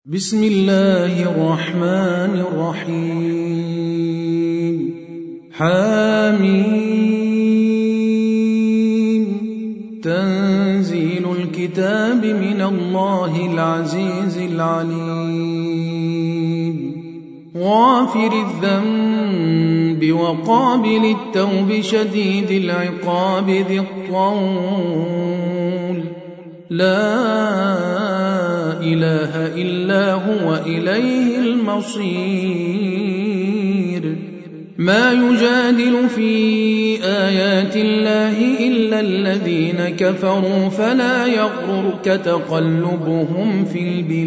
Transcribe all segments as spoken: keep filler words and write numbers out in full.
بسم الله الرحمن الرحيم حميم تنزيل الكتاب من الله العزيز العليم غافر الذنب وقابل التوب شديد العقاب ذي الطول لا إله إلا هو إليه المصير ما يجادل في آيات الله إلا الذين كفروا فلا يغررك تقلبهم في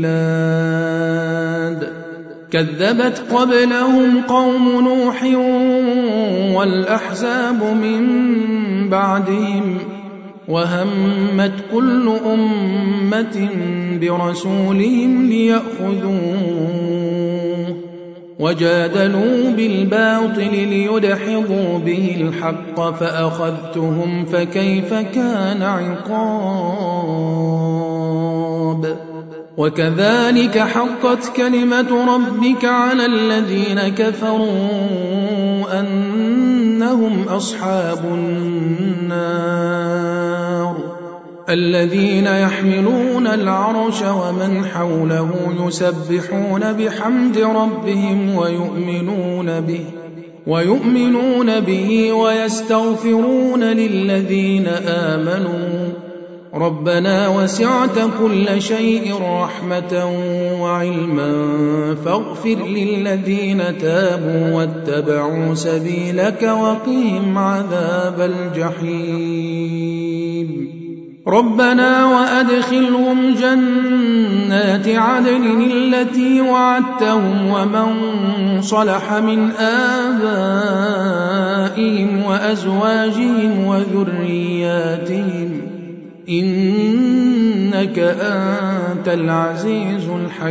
البلاد كذبت قبلهم قوم نوح والأحزاب من بعدهم وهمت كل أمة برسولهم ليأخذوه وجادلوا بالباطل ليدحضوا به الحق فأخذتهم فكيف كان عقاب وكذلك حقت كلمة ربك على الذين كفروا أنهم أصحاب النار الذين يحملون العرش ومن حوله يسبحون بحمد ربهم ويؤمنون به ويؤمنون به ويستغفرون للذين آمنوا ربنا وسعت كل شيء رحمة وعلما فاغفر للذين تابوا واتبعوا سبيلك وقهم عذاب الجحيم ربنا وأدخلهم جنات عدن التي وعدتهم ومن صلح من آبائهم وأزواجهم وذرياتهم إنك أنت العزيز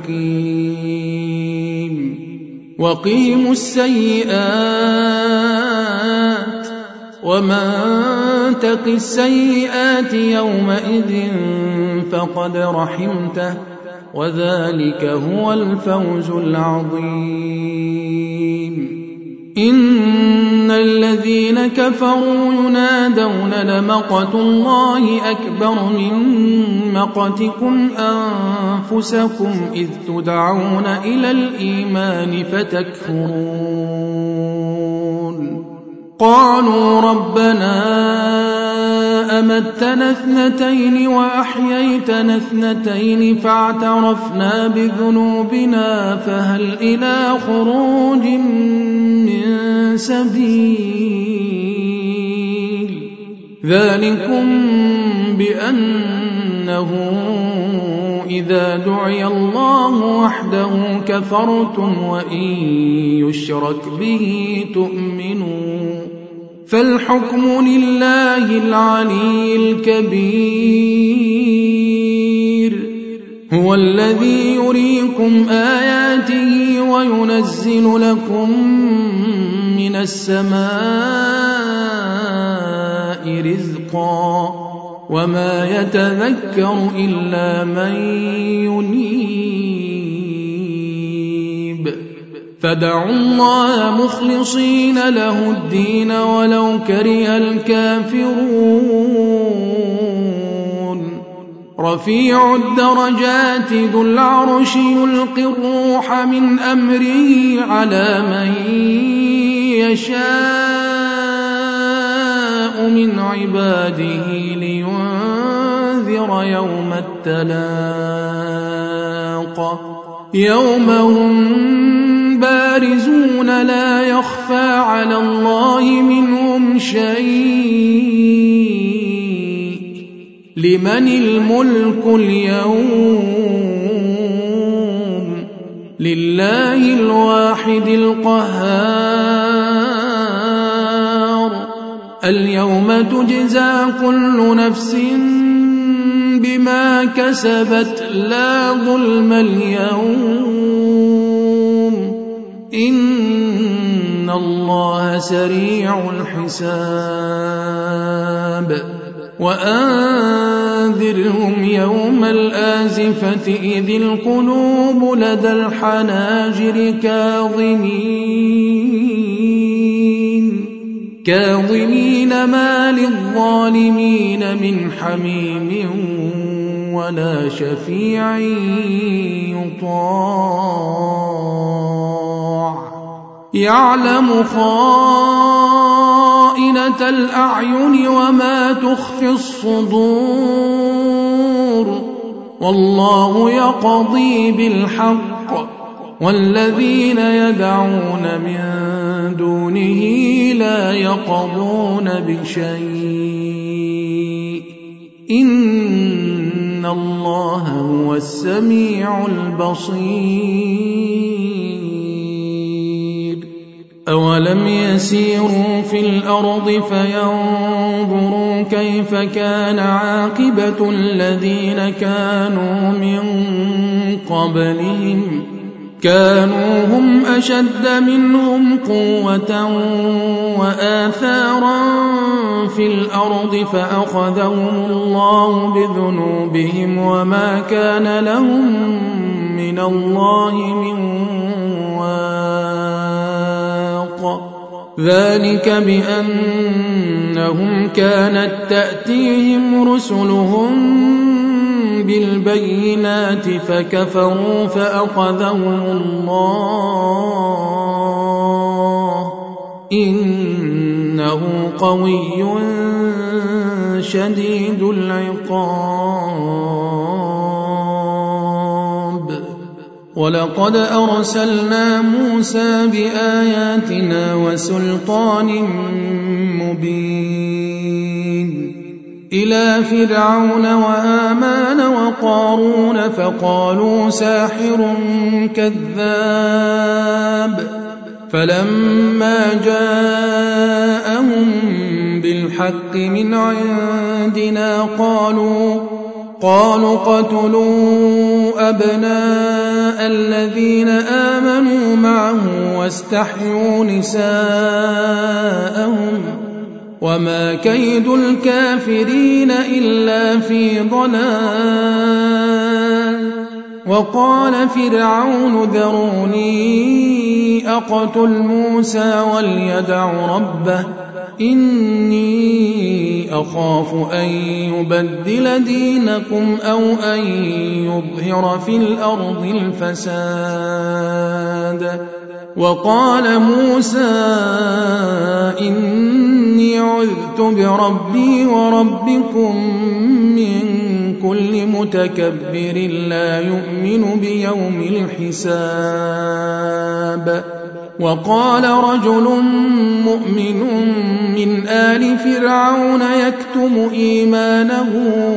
الحكيم وقهم السيئات ومن تق السيئات يومئذ فقد رحمته وذلك هو الفوز العظيم إن الذين كفروا ينادون لمقت الله أكبر من مقتكم أنفسكم إذ تدعون إلى الإيمان فتكفرون قالوا ربنا أمتنا اثنتين وأحييتنا اثنتين فاعترفنا بذنوبنا فهل إلى خروج من سبيل ذلكم بأنه إذا دعي الله وحده كفرتم وإن يشرك به تؤمنون فالحكم لله العلي الكبير هو الذي يريكم آياته وينزل لكم من السماء رزقا وما يتذكر إلا من ينيب فدعوا الله مخلصين له الدين ولو كره الكافرون رفيع الدرجات ذو العرش يلقي الروح من أمره على من يشاء من عباده لينذر يوم التلاق يوم هم بارزون لا يخفى على الله منهم شيء لمن الملك اليوم لله الواحد القهار اليوم تجزى كل نفس بما كسبت لا ظلم اليوم إن الله سريع الحساب وأنذرهم يوم الآزفة إذ القلوب لدى الحناجر كاظمين كاظمين ما للظالمين من حميم ولا شفيع يطاع يعلم خائنة الأعين وما تخفي الصدور والله يقضي بالحق والذين يدعون من دونه لا يقضون بشيء إن الله هو السميع البصير أولم يسيروا في الأرض فينظروا كيف كان عاقبة الذين كانوا من قبلهم كانوا هم أشد منهم قوة وآثارا في الأرض فأخذهم الله بذنوبهم وما كان لهم من الله من واق ذلك بأنهم كانت تأتيهم رسلهم بالبينات فكفروا فأخذهم الله إنه قوي شديد العقاب ولقد أرسلنا موسى بآياتنا وسلطان مبين إلى فرعون وآمان وقارون فقالوا ساحر كذاب فلما جاءهم بالحق من عندنا قالوا قالوا قتلوا أبناء الذين آمنوا معه واستحيوا نساءهم وما كيد الكافرين إلا في ضلال وقال فرعون ذروني أقتل موسى وليدع ربه إني أخاف أن يبدل دينكم أو أن يظهر في الأرض الفساد وقال موسى إني عذت بربي وربكم من كل متكبر لا يؤمن بيوم الحساب وقال رجل مؤمن من آل فرعون يكتم إيمانه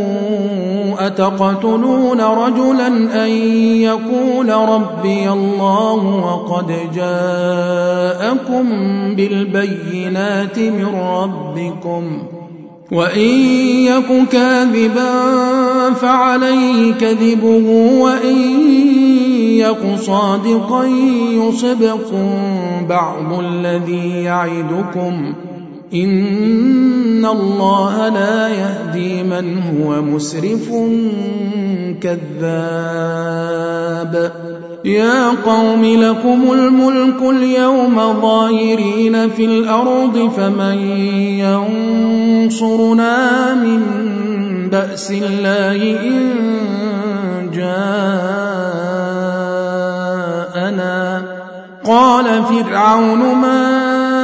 أتقتلون رجلا أن يقول ربي الله وقد جاءكم بالبينات من ربكم وإن يك كاذبا فعليه كذبه وإن يك صادقا يصبكم بعض الذي يعدكم إن الله لا يهدي من هو مسرف كذاب يا قوم لكم الملك اليوم ظاهرين في الأرض فمن ينصرنا من بأس الله إن جاءنا قال فرعون ما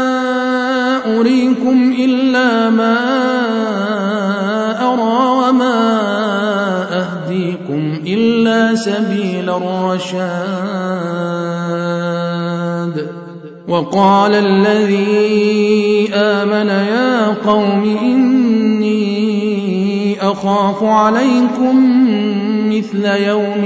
أريكم إلا ما أرى وما أهديكم إلا سبيل الرشاد وقال الذي آمن يا قوم إني أخاف عليكم مثل يوم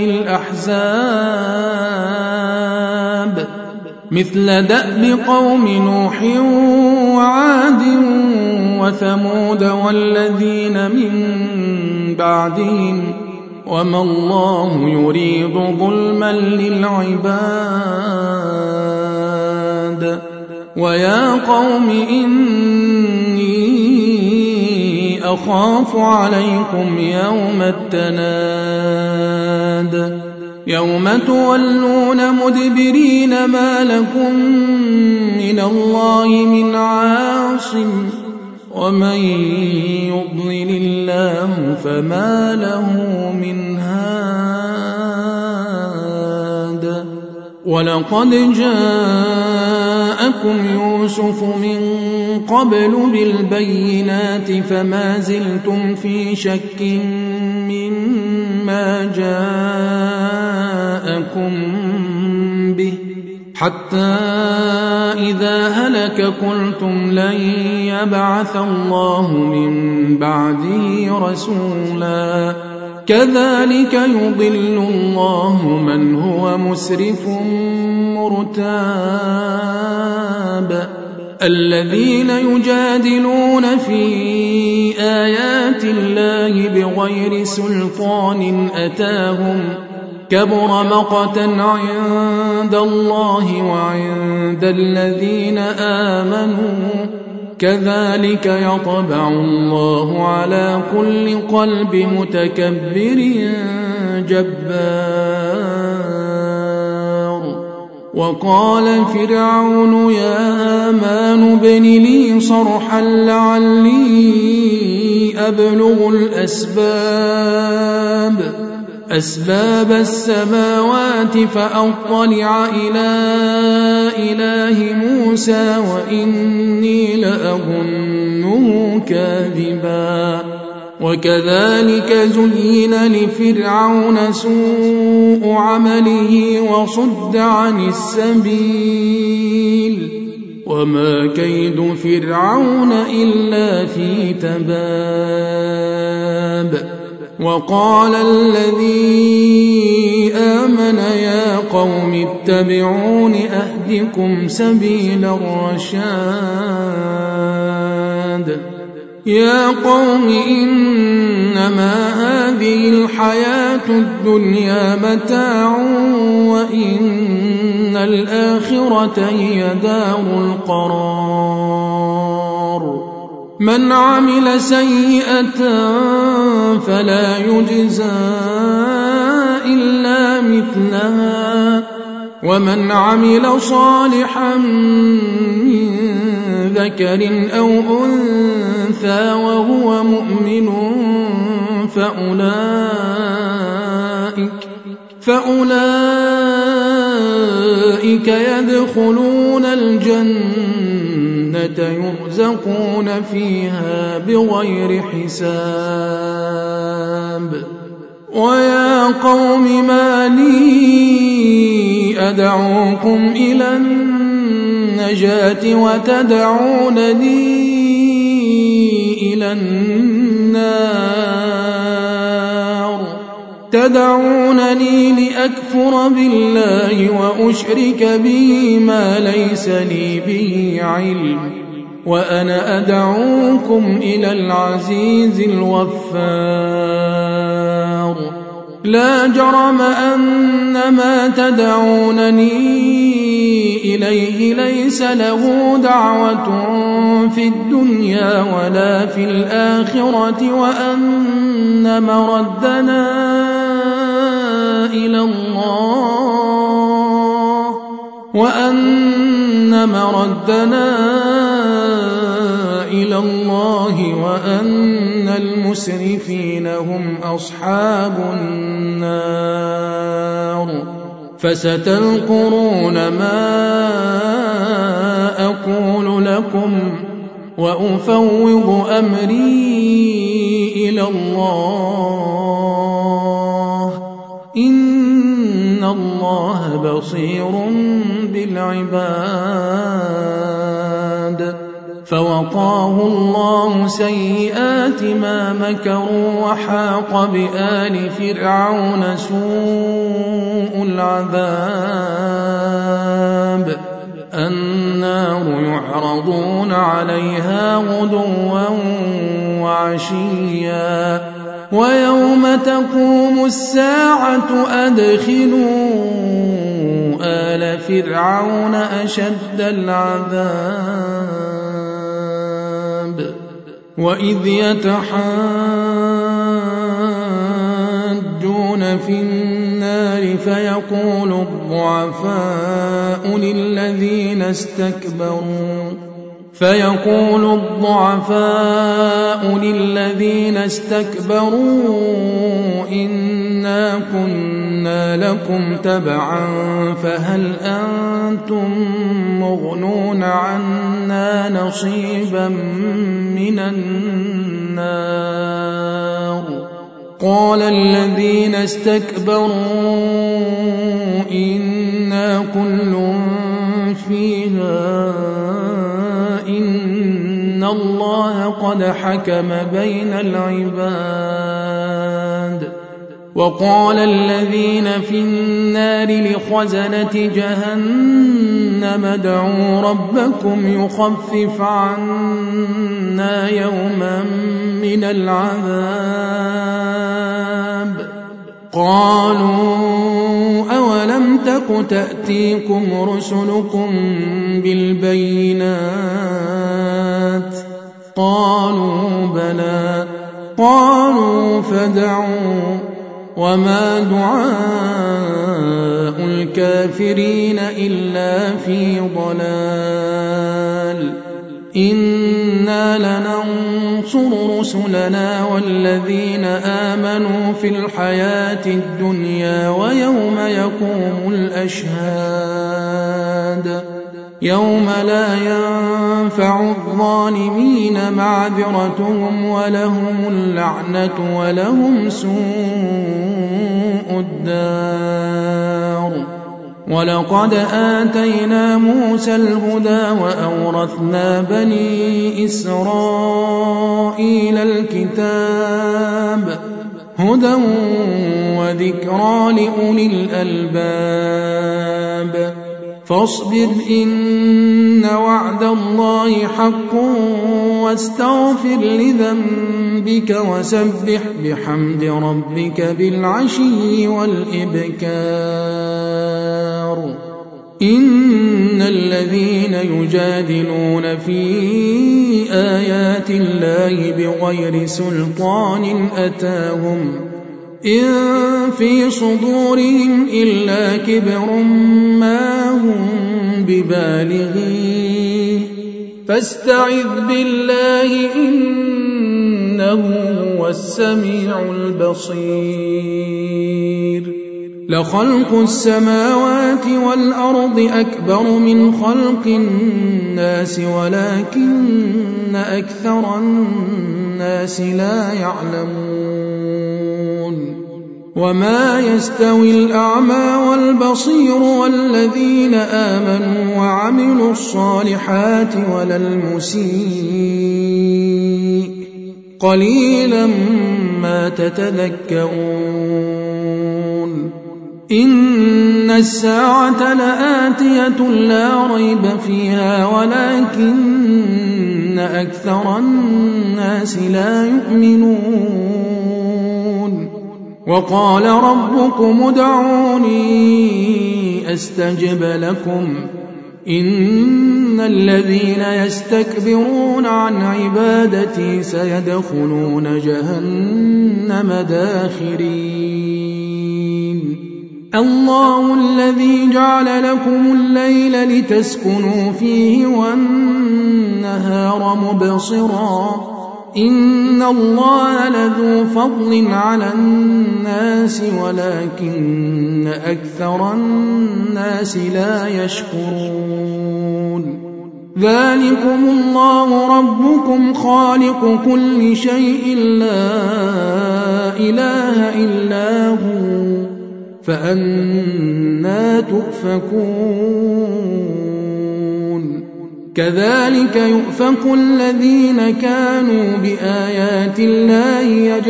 الأحزاب مثل دأب قوم نوح وعاد وثمود والذين من بعدهم وما الله يريد ظلما للعباد ويا قوم إني أخاف عليكم يوم التناد يوم تولون مدبرين ما لكم من الله من عاصم ومن يضلل الله فما له من هاد ولقد جاءكم يوسف من قبل بالبينات فما زلتم في شك مما جاءكم به حتى إذا هلك قلتم لن يبعث الله من بعده رسولا كذلك يضل الله من هو مسرف مرتاب الذين يجادلون في آيات الله بغير سلطان أتاهم كبر مقتا عند الله وعند الذين آمنوا كذلك يطبع الله على كل قلب متكبر جبار وقال فرعون يا هامان ابن لي صرحا لعلي أبلغ الأسباب أسباب السماوات فأطلع إلى إله موسى وإني لأظنه كاذبا وكذلك زين لفرعون سوء عمله وصد عن السبيل وما كيد فرعون إلا في تباب وقال الذي آمن يا قوم اتبعون أهدكم سبيل الرشاد يا قوم إنما هذه الحياة الدنيا متاع وإن الآخرة هي دار القرار من عمل سيئة فلا يجزى إلا مثلها ومن عمل صالحا من ذكر أو أنثى وهو مؤمن فأولئك فأولئك يدخلون الجنة يرزقون فيها بغير حساب ويا قوم ما لي أدعوكم إلى النجاة وتدعونني إلى النار تدعونني لأكفر بالله وأشرك به ما ليس لي به علم وأنا أدعوكم إلى العزيز الغفار لا جرم أن ما تدعونني إليه ليس له دعوة في الدنيا ولا في الآخرة وأن مردنا إلى الله وأن مردنا إلى الله وأن المسرفين هم أصحاب النار فستذكرون ما أقول لكم وأفوض أمري إلى الله إن الله بصير بالعباد فوقاه الله سيئات ما مكروا وحاق بآل فرعون سوء العذاب النار يعرضون عليها غدوا وعشيا ويوم تقوم الساعة أدخلوا آل فرعون أشد العذاب وإذ يتحاجون في النار فيقول الضعفاء للذين استكبروا فيقول الضعفاء للذين استكبروا إنا كنا لكم تبعا فهل أنتم مغنون عنا نصيبا من النار قال الذين استكبروا إنا كل فيها إن الله قد حكم بين العباد وقال الذين في النار لخزنة جهنم ادعوا ربكم يخفف عنا يوما من العذاب قالوا أولم تك تأتيكم رسلكم بالبينات قالوا بلى قالوا فادعوا وما دعاء الكافرين إلا في ضلال إنا لننصر رسلنا والذين آمنوا في الحياة الدنيا ويوم يقوم الأشهاد يوم لا ينفع الظالمين معذرتهم ولهم اللعنة ولهم سوء الدار ولقد آتينا موسى الهدى وأورثنا بني إسرائيل الكتاب هدى وذكرى لأولي الألباب فاصبر إن وعد الله حق واستغفر لذنبك وسبح بحمد ربك بالعشي والإبكار إن الذين يجادلون في آيات الله بغير سلطان أتاهم إن في صدورهم إلا كبر ما هم ببالغيه فاستعذ بالله إنه هو السميع البصير لخلق السماوات والأرض أكبر من خلق الناس ولكن أكثر الناس لا يعلمون وما يستوي الأعمى والبصير والذين آمنوا وعملوا الصالحات ولا المسيء قليلا ما تتذكرون إن الساعة لآتية لا ريب فيها ولكن أكثر الناس لا يؤمنون وقال ربكم ادعوني أستجب لكم إن الذين يستكبرون عن عبادتي سيدخلون جهنم داخرين الله الذي جعل لكم الليل لتسكنوا فيه والنهار مبصرا إن الله لذو فضل على الناس ولكن أكثر الناس لا يشكرون ذلكم الله ربكم خالق كل شيء لا إله إلا هو فأنى تؤفكون كذلك يؤفك الذين كانوا بآيات الله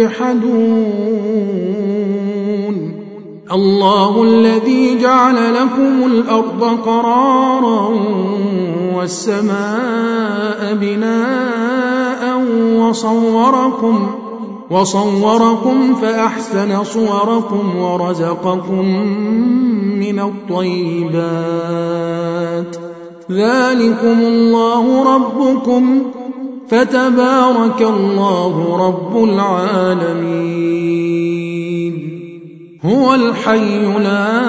يجحدون الله الذي جعل لكم الأرض قرارا والسماء بناء وصوركم وصوركم فأحسن صوركم ورزقكم من الطيبات ذلكم الله ربكم فتبارك الله رب العالمين. هو الحي لا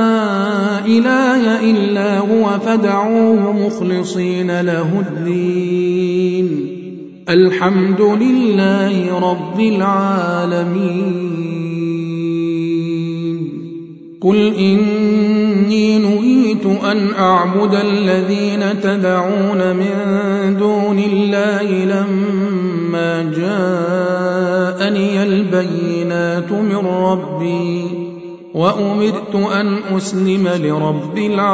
إله إلا هو فادعوه مخلصين له الدين. الحمد لله رب العالمين. قل إني نهيت أن أعبد الذين تدعون من دون الله لما جاءني البينات من ربي وأمرت أن أسلم لرب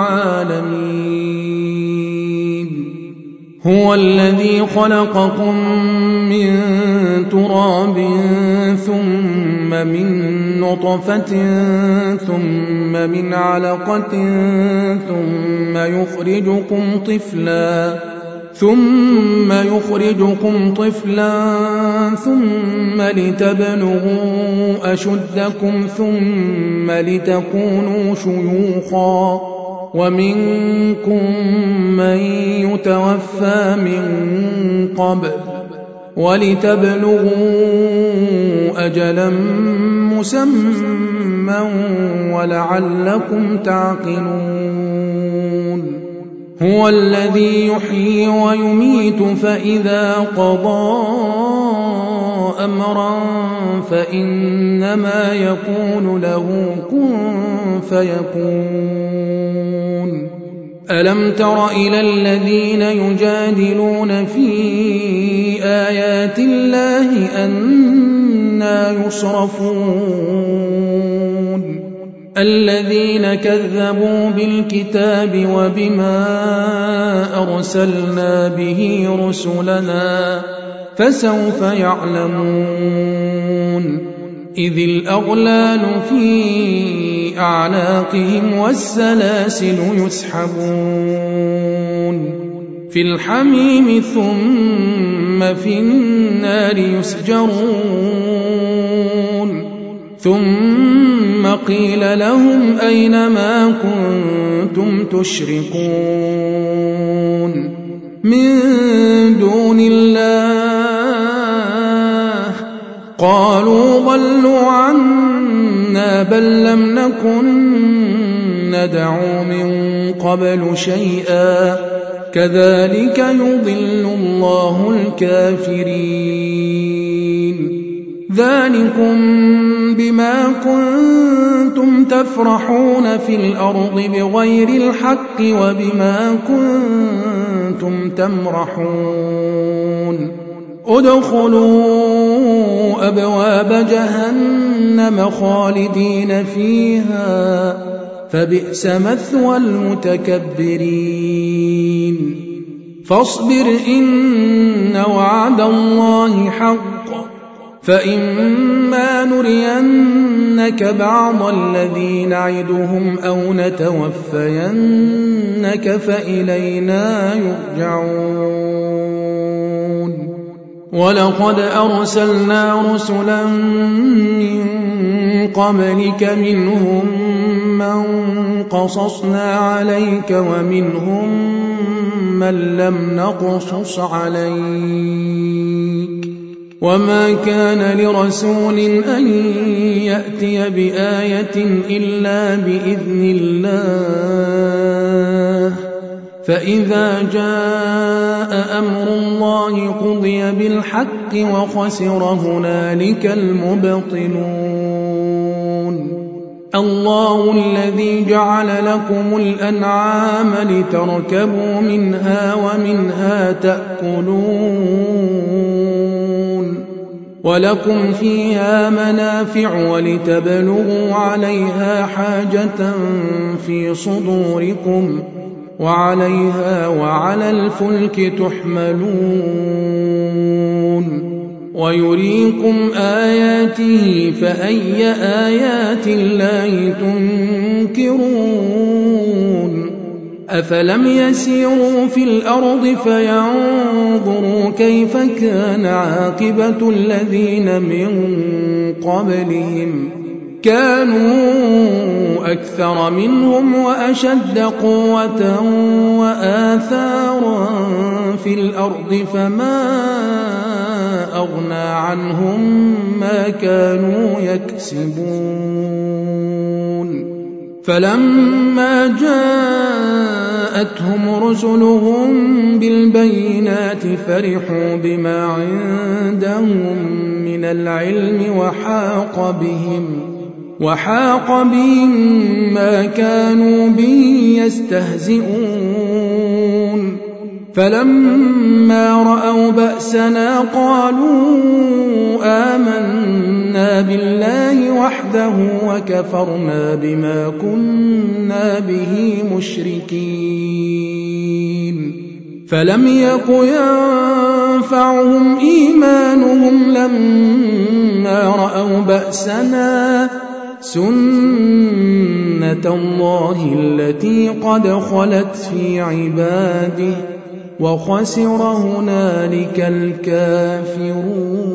العالمين. هو الذي خلقكم من تراب ثم من نطفة ثم من علقة ثم يخرجكم طفلا ثم يخرجكم طفلا ثم لتبلغوا أشدكم ثم لتكونوا شيوخا ومنكم من يتوفى من قبل ولتبلغوا أجلا مسمى ولعلكم تعقلون. هو الذي يحيي ويميت فإذا قضى أمرا فإنما يقول له كن فيكون. ألم تر إلى الذين يجادلون في آيات الله أنى يصرفون الذين كذبوا بالكتاب وبما أرسلنا به رسلنا فسوف يعلمون. إذ الأغلال في أعناقهم والسلاسل يسحبون في الحميم ثم في النار يسجرون ثم قيل لهم أين ما كنتم تشركون من دون الله قالوا ضلوا عنا بل لم نكن ندعو من قبل شيئا كذلك يضل الله الكافرين. ذلكم بما كنتم تفرحون في الأرض بغير الحق وبما كنتم تمرحون. ادخلوا أبواب جهنم خالدين فيها فبئس مثوى المتكبرين. فاصبر إن وعد الله حق فإما نرينك بعض الذي نعدهم أو نتوفينك فإلينا يرجعون. ولقد أرسلنا رسلا من قبلك منهم من قصصنا عليك ومنهم من لم نقصص عليك وما كان لرسول أن يأتي بآية إلا بإذن الله فإذا جاء أمر الله قضي بالحق وخسر هنالك المبطلون. الله الذي جعل لكم الأنعام لتركبوا منها ومنها تأكلون ولكم فيها منافع ولتبلغوا عليها حاجة في صدوركم وعليها وعلى الفلك تحملون ويريكم آياته فأي آيات الله تنكرون. أفلم يسيروا في الأرض فينظروا كيف كان عاقبة الذين من قبلهم كانوا أكثر منهم وأشد قوة وآثارا في الأرض فما أغنى عنهم ما كانوا يكسبون فلما جاءتهم رسلهم بالبينات فرحوا بما عندهم من العلم وحاق بهم وحاق بهم ما كانوا به يستهزئون فلما رأوا بأسنا قالوا آمنا بالله وحده وكفرنا بما كنا به مشركين فلم يك ينفعهم إيمانهم لما رأوا بأسنا سنة الله التي قد خلت في عباده وخسر هنالك الكافرون.